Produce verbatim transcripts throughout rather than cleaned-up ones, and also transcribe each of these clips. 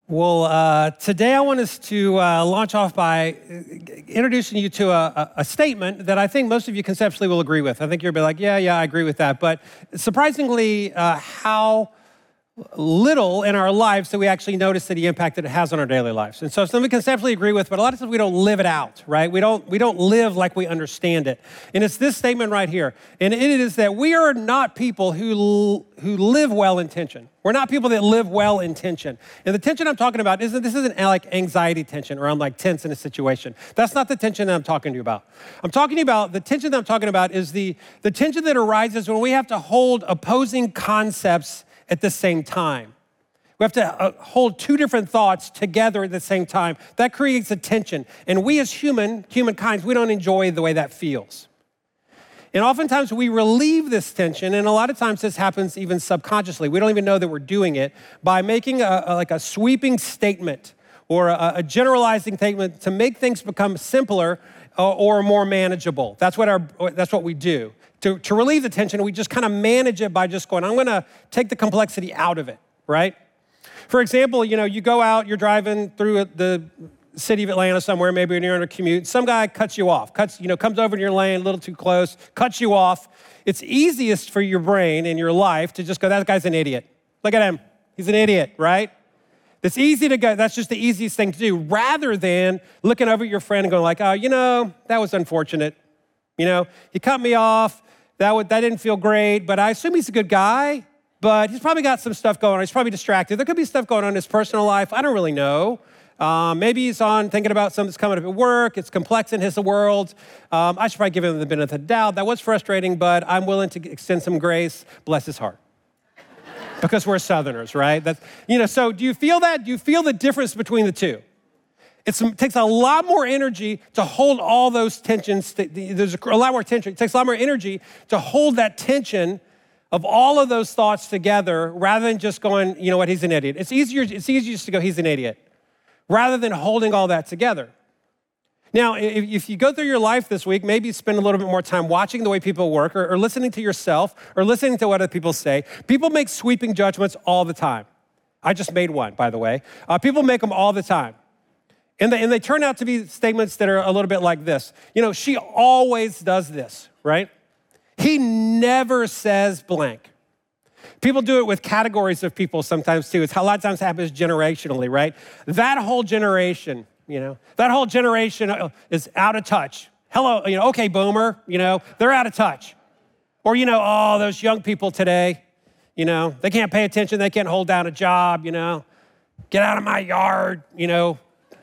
Well, uh, today I want us to uh, launch off by introducing you to a, a statement that I think most of you conceptually will agree with. I think you'll be like, yeah, yeah, I agree with that. But surprisingly, uh, how little in our lives do we actually notice that the impact that it has on our daily lives. And so some we conceptually agree with, but a lot of times we don't live it out, right? We don't, we don't live like we understand it. And it's this statement right here. And it is that we are not people who, who live well in tension. We're not people that live well in tension. And the tension I'm talking about isn't, this isn't like anxiety tension or I'm like tense in a situation. That's not the tension that I'm talking to you about. I'm talking about, the tension that I'm talking about is the, the tension that arises when we have to hold opposing concepts at the same time. We have to uh, hold two different thoughts together at the same time. That creates a tension. And we as human, humankind, we don't enjoy the way that feels. And oftentimes we relieve this tension, and a lot of times this happens even subconsciously. We don't even know that we're doing it by making a, a, like a sweeping statement or a, a generalizing statement to make things become simpler or, or more manageable. That's what our that's what we do. To, to relieve the tension, we just kind of manage it by just going, I'm gonna take the complexity out of it, right? For example, you know, you go out, you're driving through the city of Atlanta somewhere, maybe you're on a commute, some guy cuts you off, cuts, you know, comes over in your lane a little too close, cuts you off. It's easiest for your brain in your life to just go, that guy's an idiot. Look at him, he's an idiot, right? It's easy to go, that's just the easiest thing to do, rather than looking over at your friend and going like, oh, you know, that was unfortunate. You know, he cut me off, that would, that didn't feel great, but I assume he's a good guy, but he's probably got some stuff going on. He's probably distracted. There could be stuff going on in his personal life. I don't really know. Um, maybe he's on thinking about something that's coming up at work. It's complex in his world. Um, I should probably give him the benefit of the doubt. That was frustrating, but I'm willing to extend some grace. Bless his heart. Because we're Southerners, right? That's, you know, so do you feel that? Do you feel the difference between the two? It's, it takes a lot more energy to hold all those tensions. There's a lot more tension. It takes a lot more energy to hold that tension of all of those thoughts together rather than just going, you know what, he's an idiot. It's easier, it's easier just to go, he's an idiot, rather than holding all that together. Now, if, if you go through your life this week, maybe spend a little bit more time watching the way people work or, or listening to yourself or listening to what other people say. People make sweeping judgments all the time. I just made one, by the way. Uh, people make them all the time. And they, and they turn out to be statements that are a little bit like this. You know, she always does this, right? He never says blank. People do it with categories of people sometimes too. It's how a lot of times happens generationally, right? That whole generation, you know, that whole generation is out of touch. Hello, you know, okay, boomer, you know, they're out of touch. Or, you know, oh, those young people today, you know, they can't pay attention, they can't hold down a job, you know, get out of my yard, you know.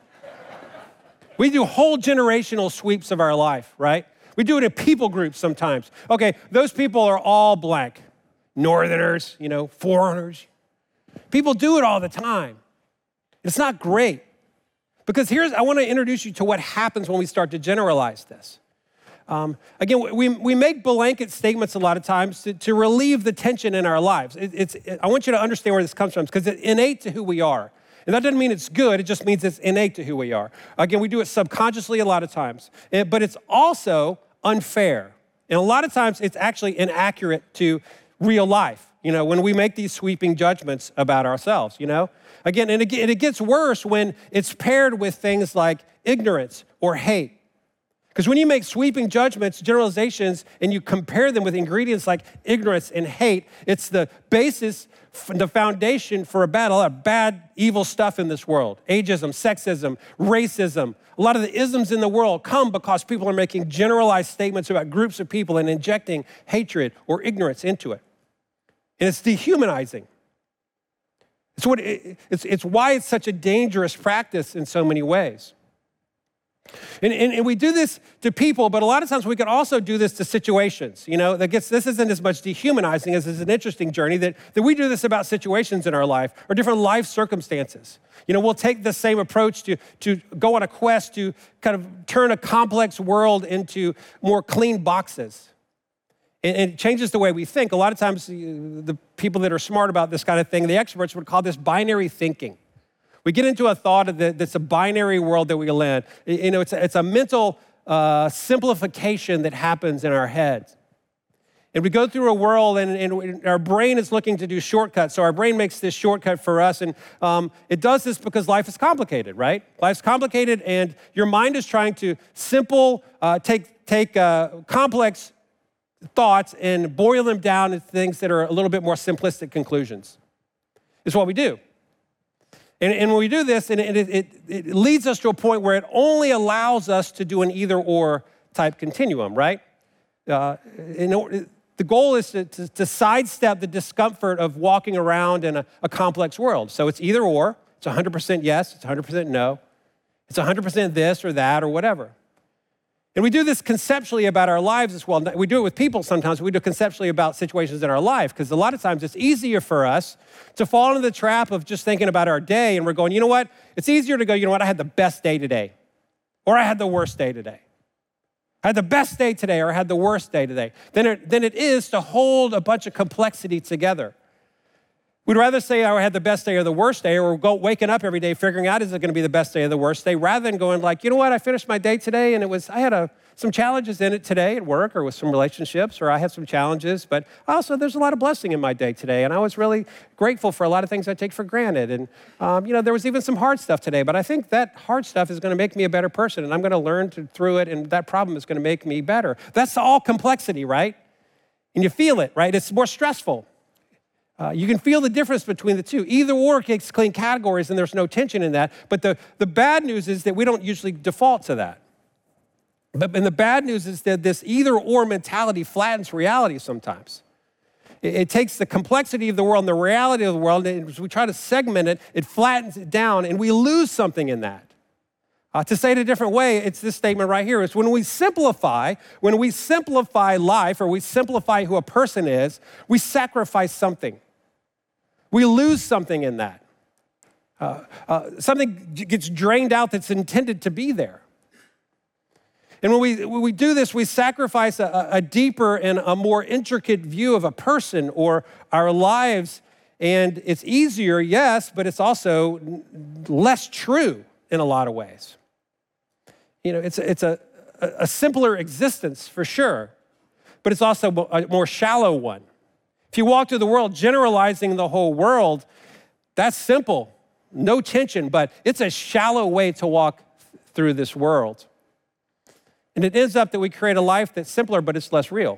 We do whole generational sweeps of our life, right? We do it in people groups sometimes. Okay, those people are all blank. Northerners, you know, foreigners. People do it all the time. It's not great. Because here's, I want to introduce you to what happens when we start to generalize this. Um, again, we, we make blanket statements a lot of times to, to relieve the tension in our lives. It, it's, it, I want you to understand where this comes from because it's innate to who we are. And that doesn't mean it's good, it just means it's innate to who we are. Again, we do it subconsciously a lot of times, but it's also unfair. And a lot of times it's actually inaccurate to real life, you know, when we make these sweeping judgments about ourselves, you know? Again, and it gets worse when it's paired with things like ignorance or hate. Because when you make sweeping judgments, generalizations, and you compare them with ingredients like ignorance and hate, it's the basis, the foundation for a bad, a lot of bad, evil stuff in this world. Ageism, sexism, racism. A lot of the isms in the world come because people are making generalized statements about groups of people and injecting hatred or ignorance into it. And it's dehumanizing. It's, what it, it's, it's why it's such a dangerous practice in so many ways. And, and, and we do this to people, but a lot of times we can also do this to situations. You know, that gets, this isn't as much dehumanizing as it's an interesting journey that, that we do this about situations in our life or different life circumstances. You know, we'll take the same approach to, to go on a quest to kind of turn a complex world into more clean boxes. And, and it changes the way we think. A lot of times the people that are smart about this kind of thing, the experts would call this binary thinking. We get into a thought that's a binary world that we live in. You know, it's a, it's a mental uh, simplification that happens in our heads. And we go through a world, and, and our brain is looking to do shortcuts. So our brain makes this shortcut for us, and um, it does this because life is complicated, right? Life's complicated, and your mind is trying to simple, uh, take, take uh, complex thoughts and boil them down into things that are a little bit more simplistic conclusions. It's what we do. And, and when we do this, and it, it, it leads us to a point where it only allows us to do an either-or type continuum, right? Uh, in, the goal is to, to, to sidestep the discomfort of walking around in a, a complex world. So it's either or. It's one hundred percent yes. It's one hundred percent no. It's one hundred percent this or that or whatever. And we do this conceptually about our lives as well. We do it with people sometimes. We do it conceptually about situations in our life, because a lot of times it's easier for us to fall into the trap of just thinking about our day, and we're going, you know what? It's easier to go, you know what? I had the best day today, or I had the worst day today. I had the best day today, or I had the worst day today, than it, than it is to hold a bunch of complexity together. We'd rather say I had the best day or the worst day, or go waking up every day figuring out, is it going to be the best day or the worst day, rather than going like, you know what, I finished my day today, and it was, I had a, some challenges in it today at work or with some relationships, or I had some challenges, but also there's a lot of blessing in my day today, and I was really grateful for a lot of things I take for granted. And, um, you know, there was even some hard stuff today, but I think that hard stuff is going to make me a better person, and I'm going to learn to, through it, and that problem is going to make me better. That's all complexity, right? And you feel it, right? It's more stressful. Uh, you can feel the difference between the two. Either or takes clean categories, and there's no tension in that. But the, the bad news is that we don't usually default to that. But and the bad news is that this either or mentality flattens reality sometimes. It, it takes the complexity of the world and the reality of the world, and as we try to segment it, it flattens it down, and we lose something in that. Uh, to say it a different way, it's this statement right here. It's when we simplify, when we simplify life, or we simplify who a person is, we sacrifice something. We lose something in that. Uh, uh, something gets drained out that's intended to be there. And when we, when we do this, we sacrifice a, a deeper and a more intricate view of a person or our lives. And it's easier, yes, but it's also less true in a lot of ways. You know, it's, it's a, a simpler existence for sure, but it's also a more shallow one. If you walk through the world generalizing the whole world, that's simple, no tension, but it's a shallow way to walk through this world. And it ends up that we create a life that's simpler, but it's less real.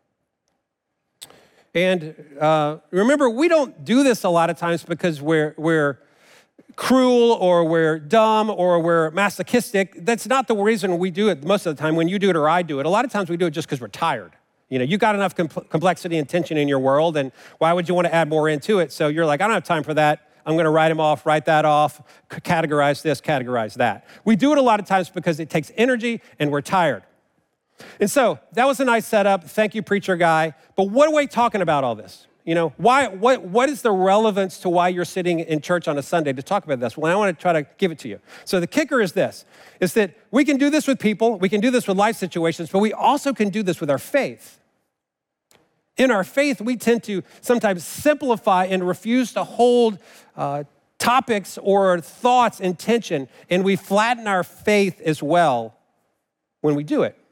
And uh, remember, we don't do this a lot of times because we're, we're cruel or we're dumb or we're masochistic. That's not the reason we do it most of the time when you do it or I do it. A lot of times we do it just because we're tired. You know, you got enough com- complexity and tension in your world, and why would you want to add more into it? So you're like, I don't have time for that. I'm going to write them off, write that off, categorize this, categorize that. We do it a lot of times because it takes energy and we're tired. And so that was a nice setup. Thank you, preacher guy. But what are we talking about all this? You know, why? What, what is the relevance to why you're sitting in church on a Sunday to talk about this? Well, I want to try to give it to you. So the kicker is this, is that we can do this with people, we can do this with life situations, but we also can do this with our faith. In our faith, we tend to sometimes simplify and refuse to hold uh, topics or thoughts in tension, and we flatten our faith as well when we do it.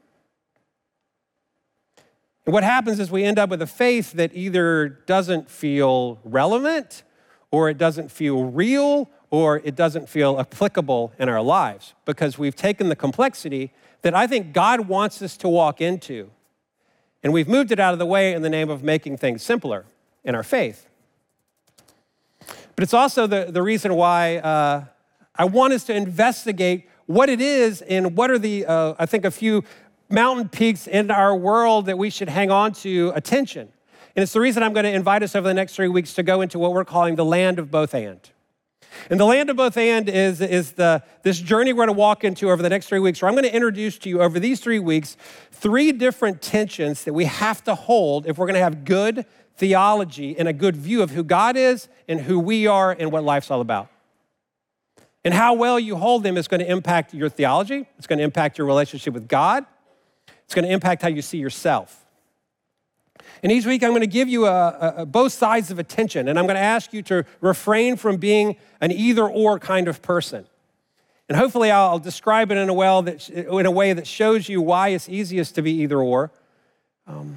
And what happens is we end up with a faith that either doesn't feel relevant, or it doesn't feel real, or it doesn't feel applicable in our lives, because we've taken the complexity that I think God wants us to walk into, and we've moved it out of the way in the name of making things simpler in our faith. But it's also the, the reason why uh, I want us to investigate what it is and what are the, uh, I think, a few mountain peaks in our world that we should hang on to attention. And it's the reason I'm going to invite us over the next three weeks to go into what we're calling the land of both and. And the land of both and is, is the, this journey we're going to walk into over the next three weeks, where I'm going to introduce to you over these three weeks three different tensions that we have to hold if we're going to have good theology and a good view of who God is and who we are and what life's all about. And how well you hold them is going to impact your theology. It's going to impact your relationship with God. It's going to impact how you see yourself. And each week I'm going to give you a, a, both sides of a tension, and I'm going to ask you to refrain from being an either-or kind of person. And hopefully I'll describe it in a, well that, in a way that shows you why it's easiest to be either-or. Um,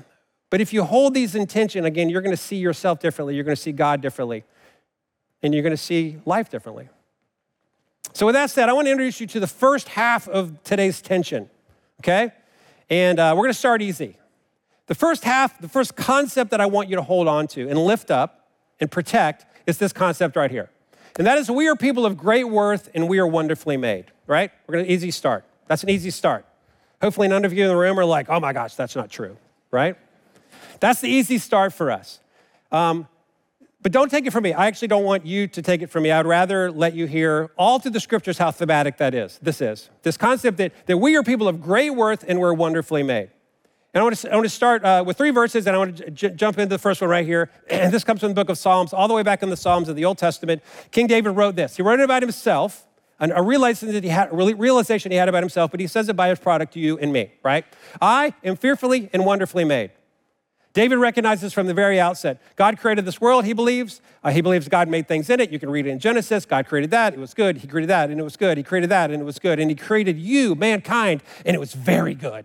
But if you hold these in tension, again, you're going to see yourself differently. You're going to see God differently. And you're going to see life differently. So with that said, I want to introduce you to the first half of today's tension, okay? And uh, we're going to start easy. The first half, the first concept that I want you to hold on to and lift up and protect is this concept right here. And that is, we are people of great worth and we are wonderfully made, right? We're going to easy start. That's an easy start. Hopefully none of you in the room are like, oh my gosh, that's not true, right? That's the easy start for us. Um, but don't take it from me. I actually don't want you to take it from me. I'd rather let you hear all through the scriptures how thematic that is. This is. This concept that, that we are people of great worth and we're wonderfully made. And I want to, I want to start uh, with three verses, and I want to j- jump into the first one right here. And this comes from the book of Psalms, all the way back in the Psalms of the Old Testament. King David wrote this. He wrote it about himself, and a realization that he had, realization he had about himself, but he says it by his product to you and me, right? I am fearfully and wonderfully made. David recognizes from the very outset, God created this world, he believes. Uh, he believes God made things in it. You can read it in Genesis. God created that, it was good. He created that, and it was good. He created that, and it was good. And he created you, mankind, and it was very good.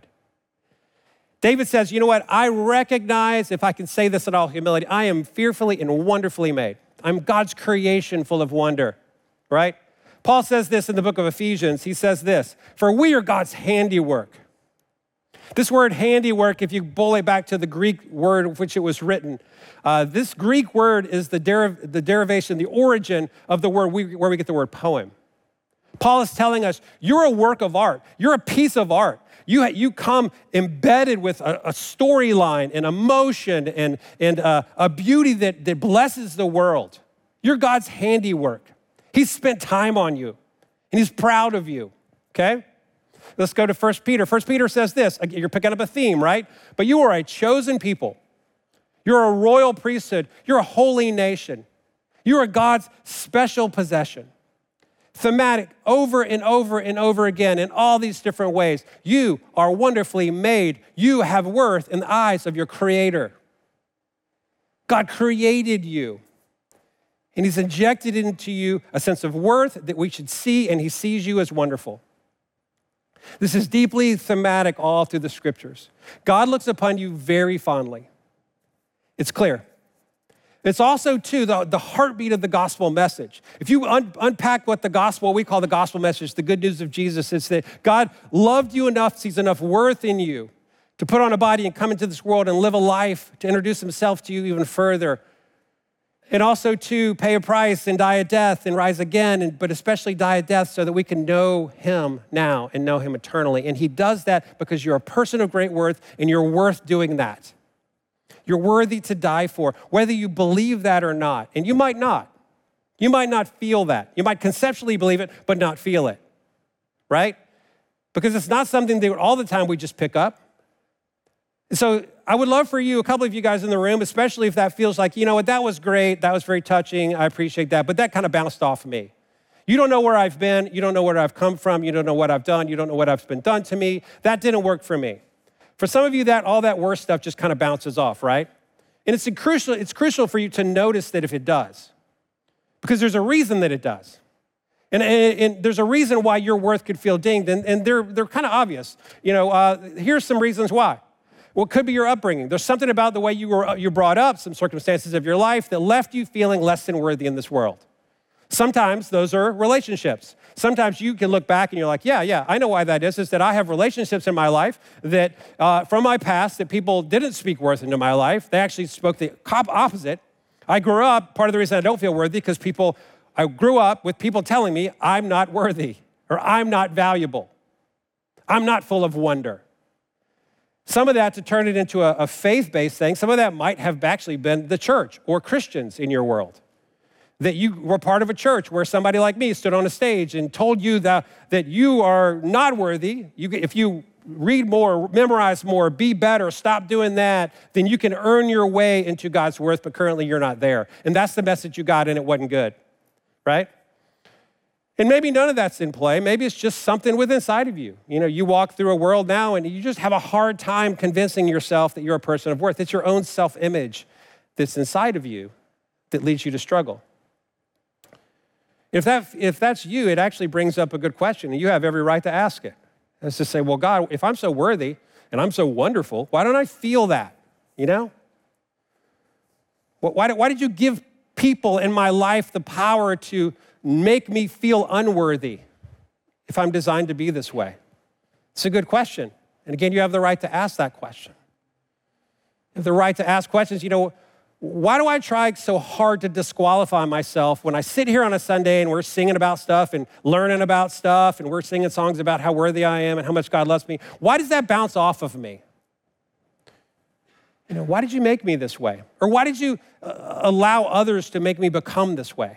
David says, you know what? I recognize, if I can say this in all humility, I am fearfully and wonderfully made. I'm God's creation full of wonder, right? Paul says this in the book of Ephesians. He says this, for we are God's handiwork. This word handiwork, if you boil it back to the Greek word of which it was written, uh, this Greek word is the, deriv- the derivation, the origin of the word we, where we get the word poem. Paul is telling us, you're a work of art. You're a piece of art. You, you come embedded with a, a storyline and emotion and, and uh, a beauty that, that blesses the world. You're God's handiwork. He's spent time on you, and he's proud of you, okay? Let's go to First Peter. First Peter says this. You're picking up a theme, right? But you are a chosen people. You're a royal priesthood. You're a holy nation. You are God's special possession. Thematic over and over and over again in all these different ways. You are wonderfully made. You have worth in the eyes of your Creator. God created you, and he's injected into you a sense of worth that we should see, and he sees you as wonderful. This is deeply thematic all through the scriptures. God looks upon you very fondly. It's clear. It's also, too, the, the heartbeat of the gospel message. If you un- unpack what the gospel, we call the gospel message, the good news of Jesus, it's that God loved you enough, sees enough worth in you to put on a body and come into this world and live a life, to introduce himself to you even further. And also to pay a price and die a death and rise again, and, but especially die a death so that we can know him now and know him eternally. And he does that because you're a person of great worth and you're worth doing that. You're worthy to die for, whether you believe that or not. And you might not. You might not feel that. You might conceptually believe it, but not feel it, right? Because it's not something that all the time we just pick up. And so I would love for you, a couple of you guys in the room, especially if that feels like, you know what, that was great, that was very touching, I appreciate that, but that kind of bounced off me. You don't know where I've been, you don't know where I've come from, you don't know what I've done, you don't know what has been done to me. That didn't work for me. For some of you, that all that worst stuff just kind of bounces off, right? And it's crucial, it's crucial for you to notice that if it does, because there's a reason that it does. And, and, and there's a reason why your worth could feel dinged, and, and they're, they're kind of obvious. You know, uh, here's some reasons why. Well, it could be your upbringing. There's something about the way you were you brought up, some circumstances of your life that left you feeling less than worthy in this world. Sometimes those are relationships. Sometimes you can look back and you're like, yeah, yeah, I know why that is. Is that I have relationships in my life that uh, from my past that people didn't speak worth into my life. They actually spoke the opposite. I grew up, part of the reason I don't feel worthy because people, I grew up with people telling me I'm not worthy or I'm not valuable. I'm not full of wonder. Some of that, to turn it into a, a faith-based thing, some of that might have actually been the church or Christians in your world. That you were part of a church where somebody like me stood on a stage and told you that, that you are not worthy. You, if you read more, memorize more, be better, stop doing that, then you can earn your way into God's worth, but currently you're not there. And that's the message you got, and it wasn't good, right? And maybe none of that's in play. Maybe it's just something within inside of you. You know, you walk through a world now and you just have a hard time convincing yourself that you're a person of worth. It's your own self-image that's inside of you that leads you to struggle. If that if that's you, it actually brings up a good question, and you have every right to ask it. It's to say, well, God, if I'm so worthy and I'm so wonderful, why don't I feel that? you know? Why did, why did you give people in my life the power to make me feel unworthy if I'm designed to be this way? It's a good question. And again, you have the right to ask that question. You have the right to ask questions. You know, why do I try so hard to disqualify myself when I sit here on a Sunday and we're singing about stuff and learning about stuff and we're singing songs about how worthy I am and how much God loves me? Why does that bounce off of me? You know, why did you make me this way? Or why did you uh, allow others to make me become this way?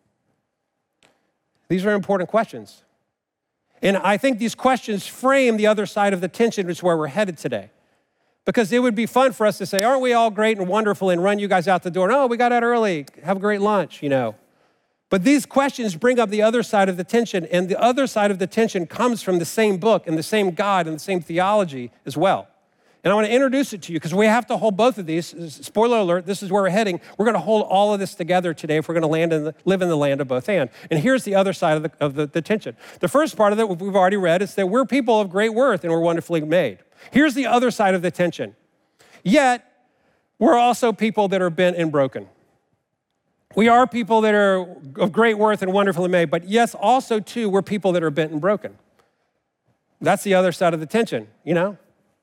These are important questions. And I think these questions frame the other side of the tension, which is where we're headed today. Because it would be fun for us to say, aren't we all great and wonderful, and run you guys out the door. And, oh, we got out early. Have a great lunch, you know. But these questions bring up the other side of the tension, and the other side of the tension comes from the same book and the same God and the same theology as well. And I want to introduce it to you because we have to hold both of these. Spoiler alert, this is where we're heading. We're going to hold all of this together today if we're going to land in the, live in the land of both and. And here's the other side of, the, of the, the tension. The first part of it we've already read is that we're people of great worth and we're wonderfully made. Here's the other side of the tension. Yet, we're also people that are bent and broken. We are people that are of great worth and wonderfully made, but yes, also too, we're people that are bent and broken. That's the other side of the tension, you know?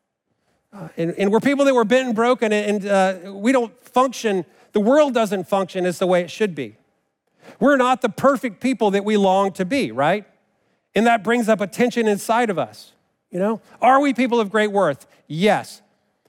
Uh, and, and we're people that were bent and broken, and uh, we don't function, the world doesn't function as the way it should be. We're not the perfect people that we long to be, right? And that brings up a tension inside of us, you know? Are we people of great worth? Yes.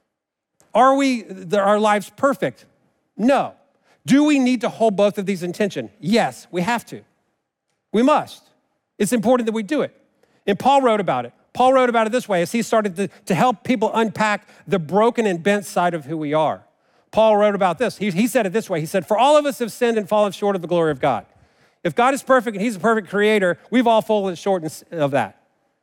Are we, our lives perfect? No. Do we need to hold both of these in tension? Yes, we have to. We must. It's important that we do it. And Paul wrote about it. Paul wrote about it this way as he started to, to help people unpack the broken and bent side of who we are. Paul wrote about this. He, he said it this way. He said, for all of us have sinned and fallen short of the glory of God. If God is perfect and he's a perfect creator, we've all fallen short of that,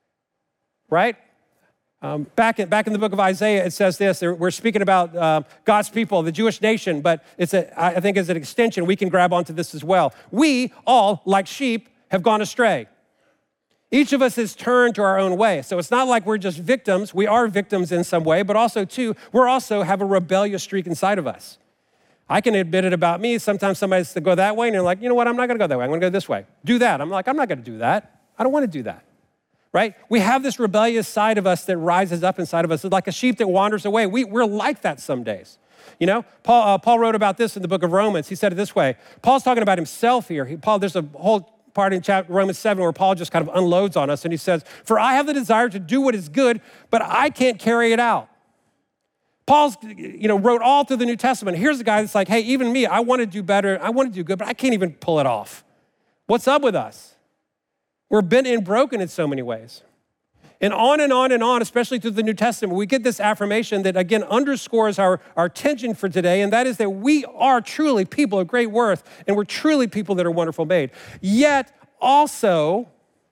right? Um, back, in, back in the book of Isaiah, it says this. We're speaking about uh, God's people, the Jewish nation, but it's a, I think as an extension, we can grab onto this as well. We all, like sheep, have gone astray. Each of us has turned to our own way. So it's not like we're just victims. We are victims in some way, but also, too, we're also have a rebellious streak inside of us. I can admit it about me. Sometimes somebody has to go that way, and you're like, you know what, I'm not going to go that way. I'm going to go this way. Do that. I'm like, I'm not going to do that. I don't want to do that, right? We have this rebellious side of us that rises up inside of us. It's like a sheep that wanders away. We, we're like that some days. You know, Paul, uh, Paul wrote about this in the book of Romans. He said it this way. Paul's talking about himself here. He, Paul, there's a whole part in chapter Romans seven where Paul just kind of unloads on us and he says, for I have the desire to do what is good, but I can't carry it out. Paul's, you know, wrote all through the New Testament. Here's a guy that's like, hey, even me, I want to do better. I want to do good, but I can't even pull it off. What's up with us? We're bent and broken in so many ways. And on and on and on, especially through the New Testament, we get this affirmation that, again, underscores our, our tension for today, and that is that we are truly people of great worth, and we're truly people that are wonderful made. Yet, also,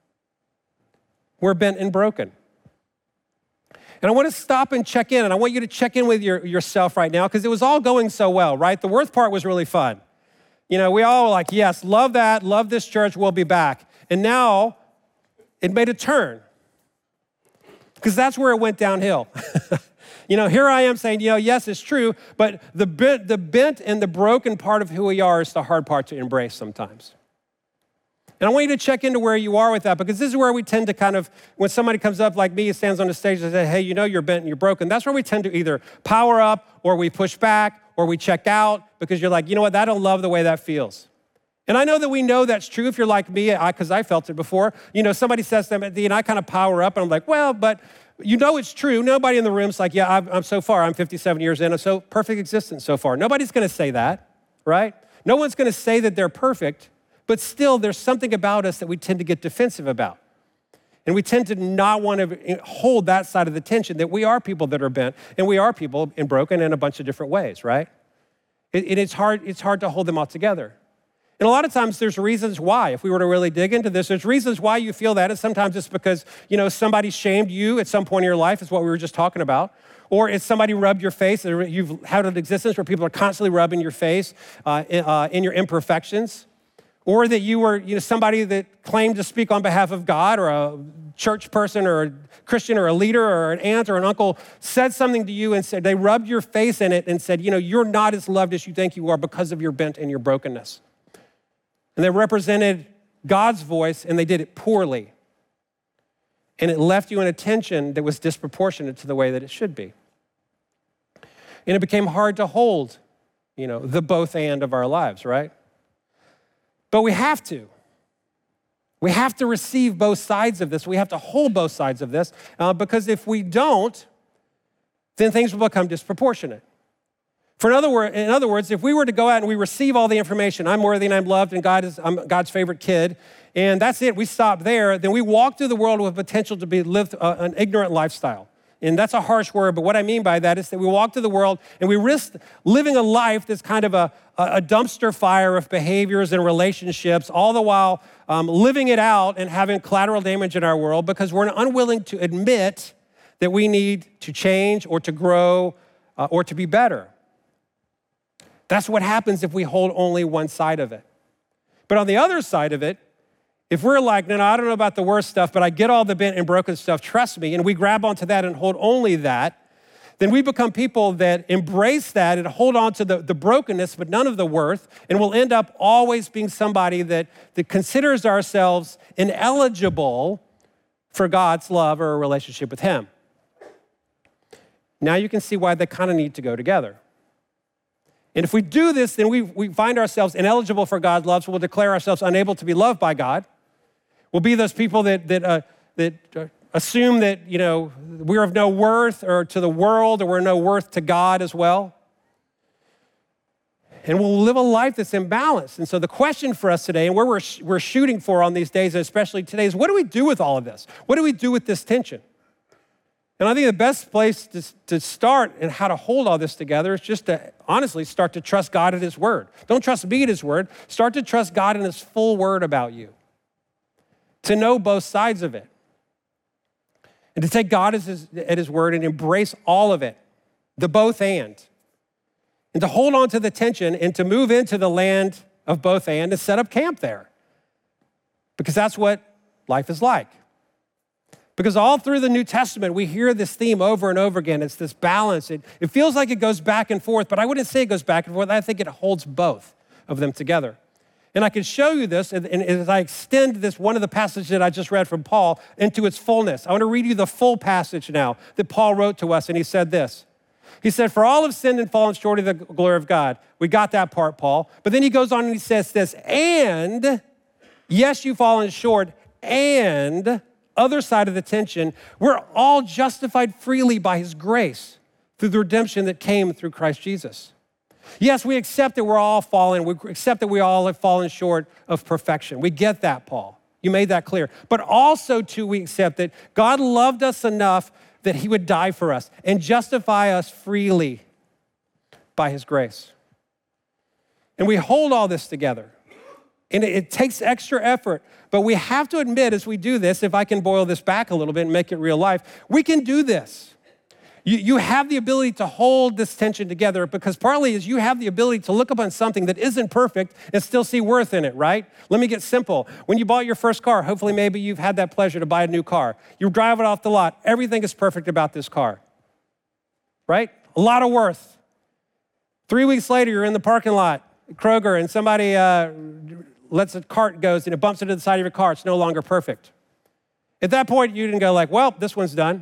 we're bent and broken. And I want to stop and check in, and I want you to check in with your, yourself right now, because it was all going so well, right? The worth part was really fun. You know, we all were like, yes, love that, love this church, we'll be back. And now, it made a turn. Because that's where it went downhill. You know, here I am saying, you know, yes, it's true, but the bent, the bent and the broken part of who we are is the hard part to embrace sometimes. And I want you to check into where you are with that, because this is where we tend to kind of, when somebody comes up like me, stands on the stage and says, hey, you know, you're bent and you're broken, that's where we tend to either power up or we push back or we check out because you're like, you know what, I don't love the way that feels. And I know that we know that's true if you're like me, because I, I felt it before. You know, somebody says to them at the end, I kind of power up, and I'm like, well, but you know it's true. Nobody in the room's like, yeah, I'm, I'm so far, I'm fifty-seven years in, I'm so perfect existence so far. Nobody's going to say that, right? No one's going to say that they're perfect, but still there's something about us that we tend to get defensive about. And we tend to not want to hold that side of the tension, that we are people that are bent, and we are people and broken in a bunch of different ways, right? It, it, it's hard, it's hard to hold them all together. And a lot of times there's reasons why. If we were to really dig into this, there's reasons why you feel that. And sometimes it's because, you know, somebody shamed you at some point in your life, is what we were just talking about. Or it's somebody rubbed your face. You've had an existence where people are constantly rubbing your face uh, in, uh, in your imperfections. Or that you were, you know, somebody that claimed to speak on behalf of God, or a church person or a Christian or a leader or an aunt or an uncle said something to you and said, they rubbed your face in it and said, you know, you're not as loved as you think you are because of your bent and your brokenness. And they represented God's voice and they did it poorly. And it left you in a tension that was disproportionate to the way that it should be. And it became hard to hold, you know, the both and of our lives, right? But we have to. We have to receive both sides of this. We have to hold both sides of this uh, because if we don't, then things will become disproportionate. For in other, word, in other words, if we were to go out and we receive all the information, I'm worthy and I'm loved and God is, I'm God's favorite kid, and that's it, we stop there, then we walk through the world with potential to be lived uh, an ignorant lifestyle. And that's a harsh word, but what I mean by that is that we walk through the world and we risk living a life that's kind of a, a dumpster fire of behaviors and relationships, all the while um, living it out and having collateral damage in our world because we're unwilling to admit that we need to change or to grow uh, or to be better. That's what happens if we hold only one side of it. But on the other side of it, if we're like, no, no, I don't know about the worst stuff, but I get all the bent and broken stuff, trust me, and we grab onto that and hold only that, then we become people that embrace that and hold on to the, the brokenness, but none of the worth, and we'll end up always being somebody that, that considers ourselves ineligible for God's love or a relationship with him. Now you can see why they kind of need to go together. And if we do this, then we, we find ourselves ineligible for God's love, so we'll declare ourselves unable to be loved by God. We'll be those people that that uh, that uh, assume that, you know, we're of no worth or to the world or we're no worth to God as well. And we'll live a life that's imbalanced. And so the question for us today and where we're, we're shooting for on these days, and especially today, is what do we do with all of this? What do we do with this tension? And I think the best place to, to start and how to hold all this together is just to honestly start to trust God at his word. Don't trust me at his word. Start to trust God in his full word about you. To know both sides of it. And to take God as his, at his word and embrace all of it. The both and. And to hold on to the tension and to move into the land of both and and set up camp there. Because that's what life is like. Because all through the New Testament, we hear this theme over and over again. It's this balance. It, it feels like it goes back and forth, but I wouldn't say it goes back and forth. I think it holds both of them together. And I can show you this, and, and as I extend this, one of the passages that I just read from Paul into its fullness. I want to read you the full passage now that Paul wrote to us, and he said this. He said, for all have sinned and fallen short of the glory of God. We got that part, Paul. But then he goes on and he says this, and yes, you've fallen short, and other side of the tension, we're all justified freely by his grace through the redemption that came through Christ Jesus. Yes, we accept that we're all fallen. We accept that we all have fallen short of perfection. We get that, Paul. You made that clear. But also, too, we accept that God loved us enough that he would die for us and justify us freely by his grace. And we hold all this together. And it, it takes extra effort. But we have to admit as we do this, if I can boil this back a little bit and make it real life, we can do this. You, you have the ability to hold this tension together because partly is you have the ability to look upon something that isn't perfect and still see worth in it, right? Let me get simple. When you bought your first car, hopefully maybe you've had that pleasure to buy a new car. You drive it off the lot. Everything is perfect about this car, right? A lot of worth. Three weeks later, you're in the parking lot at Kroger and somebody uh, lets a cart goes and it bumps into the side of your car. It's no longer perfect. At that point, you didn't go like, well, this one's done.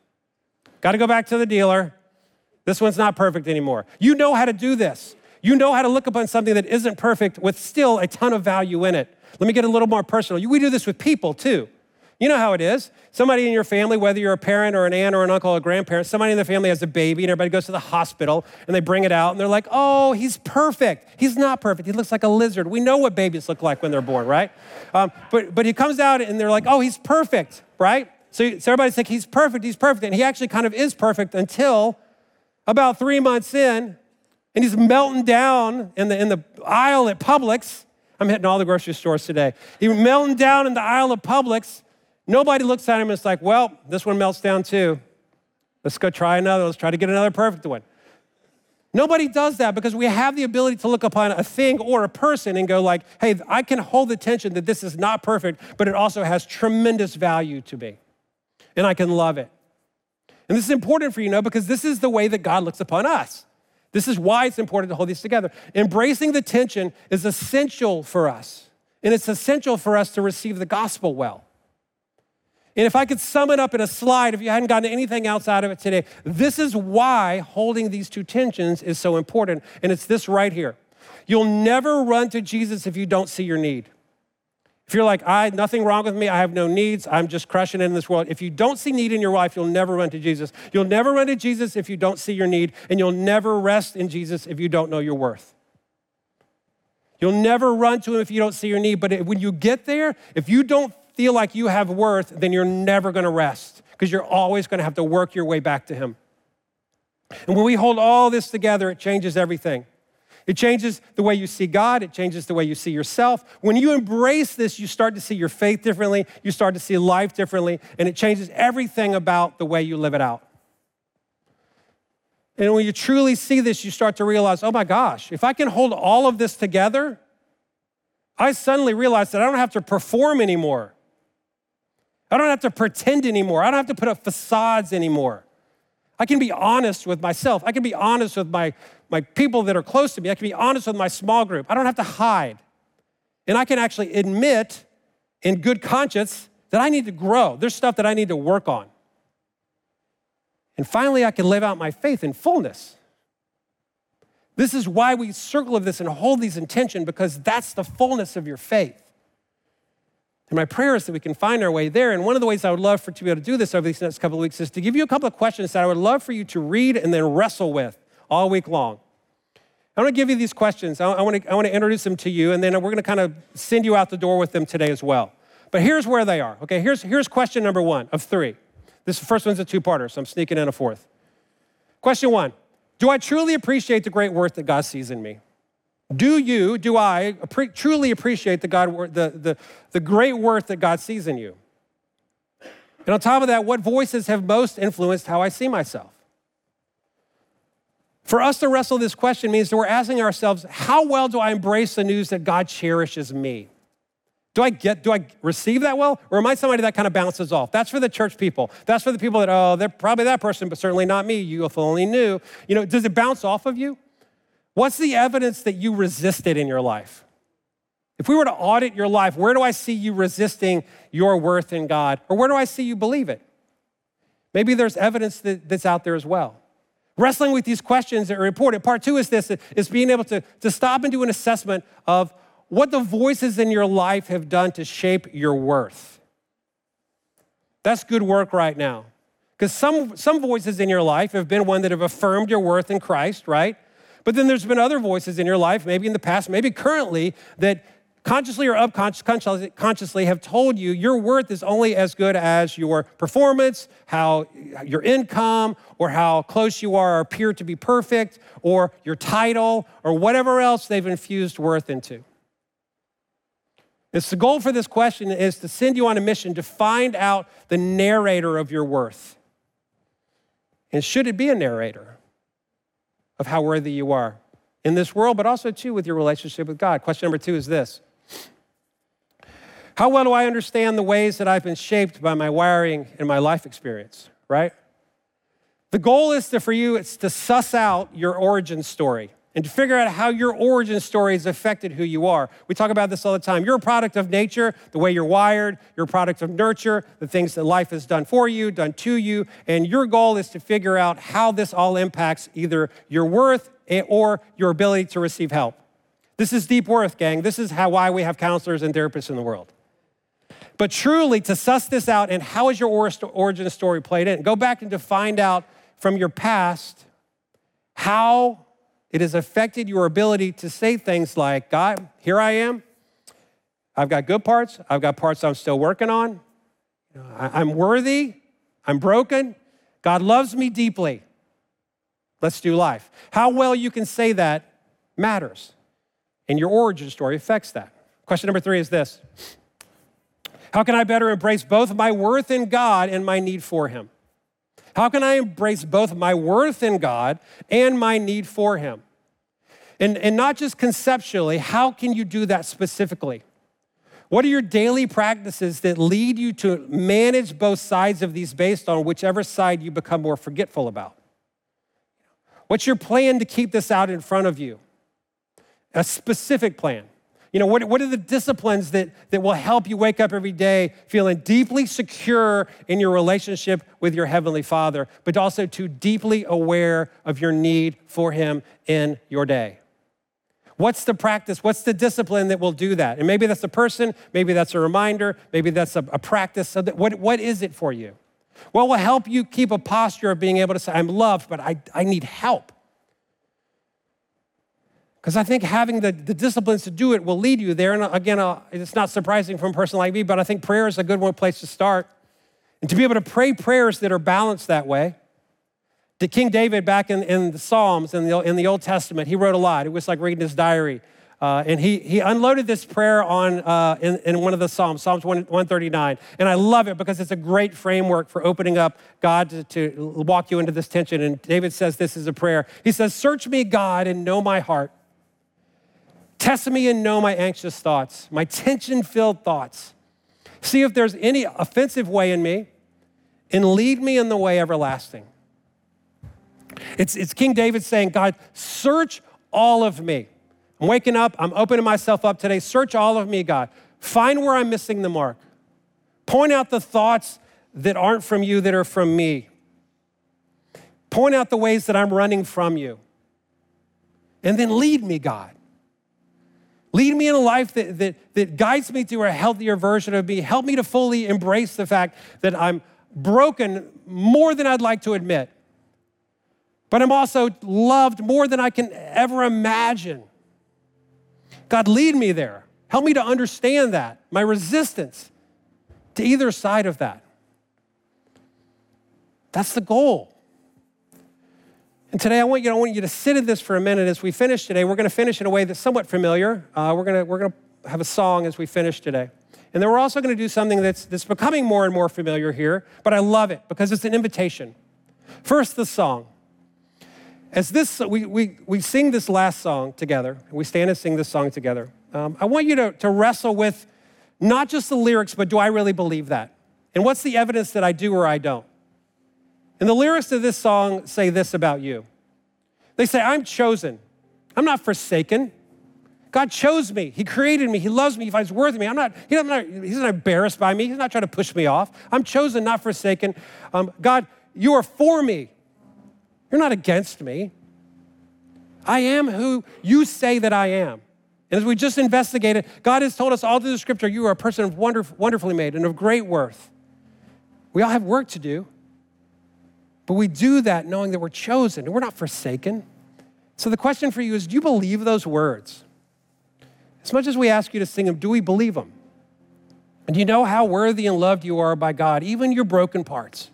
Got to go back to the dealer. This one's not perfect anymore. You know how to do this. You know how to look upon something that isn't perfect with still a ton of value in it. Let me get a little more personal. We do this with people too. You know how it is. Somebody in your family, whether you're a parent or an aunt or an uncle or a grandparent, somebody in the family has a baby and everybody goes to the hospital and they bring it out and they're like, oh, he's perfect. He's not perfect. He looks like a lizard. We know what babies look like when they're born, right? Um, but, but he comes out and they're like, oh, he's perfect, right? So, so everybody's like, he's perfect, he's perfect. And he actually kind of is perfect until about three months in, and he's melting down in the, in the aisle at Publix. I'm hitting all the grocery stores today. He's melting down in the aisle of Publix. Nobody looks at him and it's like, well, this one melts down too. Let's go try another. Let's try to get another perfect one. Nobody does that because we have the ability to look upon a thing or a person and go like, hey, I can hold the tension that this is not perfect, but it also has tremendous value to me. and I can love it. And this is important for you to know because this is the way that God looks upon us. This is why it's important to hold these together. Embracing the tension is essential for us, and it's essential for us to receive the gospel well. And if I could sum it up in a slide, if you hadn't gotten anything else out of it today, this is why holding these two tensions is so important, and it's this right here. You'll never run to Jesus if you don't see your need. If you're like, I, nothing wrong with me, I have no needs, I'm just crushing it in this world. If you don't see need in your life, you'll never run to Jesus. You'll never run to Jesus if you don't see your need, and you'll never rest in Jesus if you don't know your worth. You'll never run to him if you don't see your need, but when you get there, if you don't feel like you have worth, then you're never gonna rest because you're always gonna have to work your way back to him. And when we hold all this together, it changes everything. It changes the way you see God. It changes the way you see yourself. When you embrace this, you start to see your faith differently. You start to see life differently, and it changes everything about the way you live it out. And when you truly see this, you start to realize, oh my gosh, if I can hold all of this together, I suddenly realize that I don't have to perform anymore. I don't have to pretend anymore. I don't have to put up facades anymore. I can be honest with myself. I can be honest with my, my people that are close to me. I can be honest with my small group. I don't have to hide. And I can actually admit in good conscience that I need to grow. There's stuff that I need to work on. And finally, I can live out my faith in fullness. This is why we circle of this and hold these in tension, because that's the fullness of your faith. And my prayer is that we can find our way there. And one of the ways I would love for to be able to do this over these next couple of weeks is to give you a couple of questions that I would love for you to read and then wrestle with all week long. I want to give you these questions. I want to, I want to introduce them to you, and then we're going to kind of send you out the door with them today as well. But here's where they are. Okay, here's, here's question number one of three. This first one's a two-parter, so I'm sneaking in a fourth. Question one, do I truly appreciate the great worth that God sees in me? Do you, do I appre- truly appreciate the, God, the, the, the great worth that God sees in you? And on top of that, what voices have most influenced how I see myself? For us to wrestle this question means that we're asking ourselves, how well do I embrace the news that God cherishes me? Do I get, do I receive that well? Or am I somebody that kind of bounces off? That's for the church people. That's for the people that, oh, they're probably that person, but certainly not me. You if only knew. You know, does it bounce off of you? What's the evidence that you resisted in your life? If we were to audit your life, where do I see you resisting your worth in God? Or where do I see you believe it? Maybe there's evidence that, that's out there as well. Wrestling with these questions are important. Part two is this, is being able to, to stop and do an assessment of what the voices in your life have done to shape your worth. That's good work right now. Because some, some voices in your life have been one that have affirmed your worth in Christ, right? But then there's been other voices in your life, maybe in the past, maybe currently, that consciously or unconsciously have told you your worth is only as good as your performance, how your income, or how close you are or appear to be perfect, or your title, or whatever else they've infused worth into. It's the goal for this question is to send you on a mission to find out the narrator of your worth. And should it be a narrator of how worthy you are in this world, but also too with your relationship with God? Question number two is this. How well do I understand the ways that I've been shaped by my wiring and my life experience, right? The goal is to, for you, it's to suss out your origin story and to figure out how your origin story has affected who you are. We talk about this all the time. You're a product of nature, the way you're wired. You're a product of nurture, the things that life has done for you, done to you. And your goal is to figure out how this all impacts either your worth or your ability to receive help. This is deep worth, gang. This is how why we have counselors and therapists in the world. But truly, to suss this out and how is your origin story played in, go back and to find out from your past how it has affected your ability to say things like, God, here I am. I've got good parts. I've got parts I'm still working on. I'm worthy. I'm broken. God loves me deeply. Let's do life. How well you can say that matters. And your origin story affects that. Question number three is this. How can I better embrace both my worth in God and my need for him? How can I embrace both my worth in God and my need for him? And, and not just conceptually, how can you do that specifically? What are your daily practices that lead you to manage both sides of these based on whichever side you become more forgetful about? What's your plan to keep this out in front of you? A specific plan. You know, what, what are the disciplines that, that will help you wake up every day feeling deeply secure in your relationship with your Heavenly Father, but also too deeply aware of your need for Him in your day? What's the practice? What's the discipline that will do that? And maybe that's a person, maybe that's a reminder, maybe that's a, a practice. So that, what, what is it for you? What will help you keep a posture of being able to say, I'm loved, but I, I need help? Because I think having the, the disciplines to do it will lead you there. And again, uh, it's not surprising from a person like me, but I think prayer is a good one place to start. And to be able to pray prayers that are balanced that way. The King David back in, in the Psalms, in the, in the Old Testament, he wrote a lot. It was like reading his diary. Uh, and he, he unloaded this prayer on uh, in, in one of the Psalms, Psalms one thirty-nine. And I love it because it's a great framework for opening up God to, to walk you into this tension. And David says this is a prayer. He says, search me, God, and know my heart. Test me and know my anxious thoughts, my tension-filled thoughts. See if there's any offensive way in me and lead me in the way everlasting. It's, it's King David saying, God, search all of me. I'm waking up, I'm opening myself up today. Search all of me, God. Find where I'm missing the mark. Point out the thoughts that aren't from you, that are from me. Point out the ways that I'm running from you. And then lead me, God. Lead me in a life that, that, that guides me to a healthier version of me. Help me to fully embrace the fact that I'm broken more than I'd like to admit. But I'm also loved more than I can ever imagine. God, lead me there. Help me to understand that, my resistance to either side of that. That's the goal. And today I want you, I want you to sit in this for a minute as we finish today. We're going to finish in a way that's somewhat familiar. Uh, we're going to, we're going to have a song as we finish today. And then we're also going to do something that's, that's becoming more and more familiar here, but I love it because it's an invitation. First, the song. As this, we, we, we sing this last song together, we stand and sing this song together. Um, I want you to, to wrestle with not just the lyrics, but do I really believe that? And what's the evidence that I do or I don't? And the lyrics of this song say this about you. They say, I'm chosen. I'm not forsaken. God chose me. He created me. He loves me. He finds worth in me. I'm not, he's not, he's not embarrassed by me. He's not trying to push me off. I'm chosen, not forsaken. Um, God, you are for me. You're not against me. I am who you say that I am. And as we just investigated, God has told us all through the scripture, you are a person of wonderful, wonderfully made and of great worth. We all have work to do, but we do that knowing that we're chosen and we're not forsaken. So the question for you is, do you believe those words? As much as we ask you to sing them, do we believe them? And do you know how worthy and loved you are by God, even your broken parts?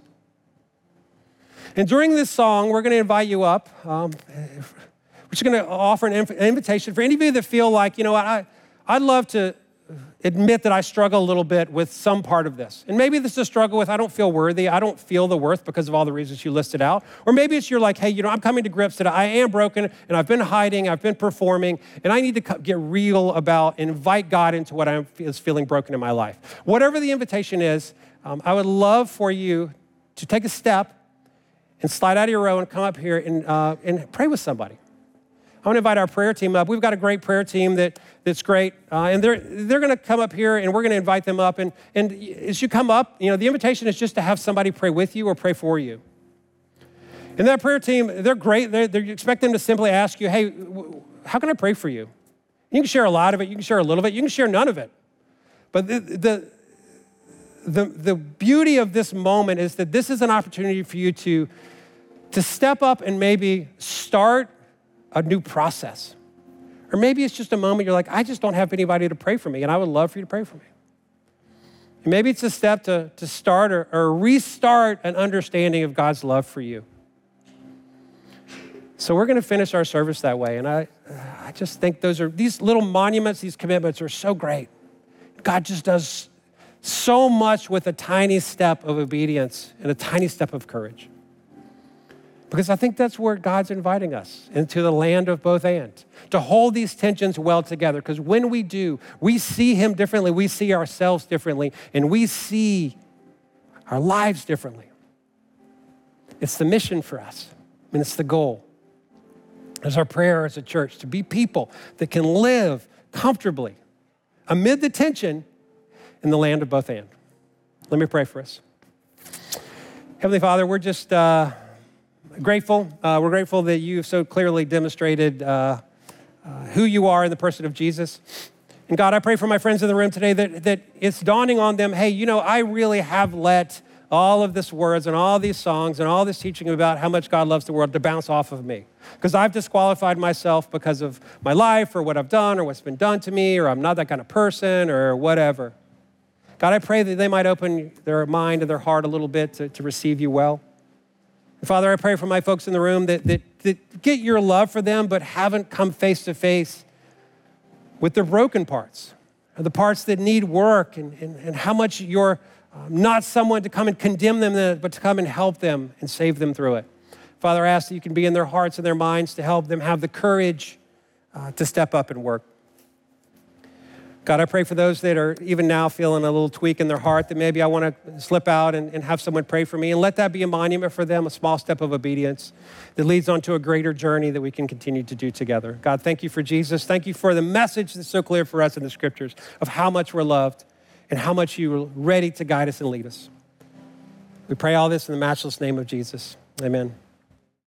And during this song, we're going to invite you up. Um, we're just going to offer an invitation for any of you that feel like, you know, I, I'd love to admit that I struggle a little bit with some part of this. And maybe this is a struggle with, I don't feel worthy. I don't feel the worth because of all the reasons you listed out. Or maybe it's you're like, hey, you know, I'm coming to grips that I am broken and I've been hiding, I've been performing, and I need to get real about and invite God into what I'm is feeling broken in my life. Whatever the invitation is, um, I would love for you to take a step and slide out of your row and come up here and, uh, and pray with somebody. I want to invite our prayer team up. We've got a great prayer team that, that's great. Uh, and they're, they're going to come up here and we're going to invite them up. And, and as you come up, you know, the invitation is just to have somebody pray with you or pray for you. And that prayer team, they're great. They're, they're, you expect them to simply ask you, hey, how can I pray for you? You can share a lot of it. You can share a little bit. You can share none of it. But the, the, the, the beauty of this moment is that this is an opportunity for you to, to step up and maybe start a new process. Or maybe it's just a moment you're like, I just don't have anybody to pray for me, and I would love for you to pray for me. And maybe it's a step to, to start or, or restart an understanding of God's love for you. So we're going to finish our service that way, and I, I just think those are, these little monuments, these commitments are so great. God just does so much with a tiny step of obedience and a tiny step of courage. Because I think that's where God's inviting us, into the land of both and, to hold these tensions well together. Because when we do, we see him differently, we see ourselves differently, and we see our lives differently. It's the mission for us, and it's the goal. It's our prayer as a church to be people that can live comfortably amid the tension in the land of both and. Let me pray for us. Heavenly Father, we're just uh, grateful. Uh, we're grateful that you've so clearly demonstrated uh, uh, who you are in the person of Jesus. And God, I pray for my friends in the room today that, that it's dawning on them, hey, you know, I really have let all of this words and all these songs and all this teaching about how much God loves the world to bounce off of me. Because I've disqualified myself because of my life or what I've done or what's been done to me, or I'm not that kind of person or whatever. God, I pray that they might open their mind and their heart a little bit to, to receive you well. And Father, I pray for my folks in the room that, that, that get your love for them, but haven't come face to face with their broken parts, or the parts that need work, and, and, and how much you're um, not someone to come and condemn them, but to come and help them and save them through it. Father, I ask that you can be in their hearts and their minds to help them have the courage uh, to step up and work. God, I pray for those that are even now feeling a little tweak in their heart that maybe I want to slip out and, and have someone pray for me, and let that be a monument for them, a small step of obedience that leads on to a greater journey that we can continue to do together. God, thank you for Jesus. Thank you for the message that's so clear for us in the scriptures of how much we're loved and how much you're ready to guide us and lead us. We pray all this in the matchless name of Jesus. Amen.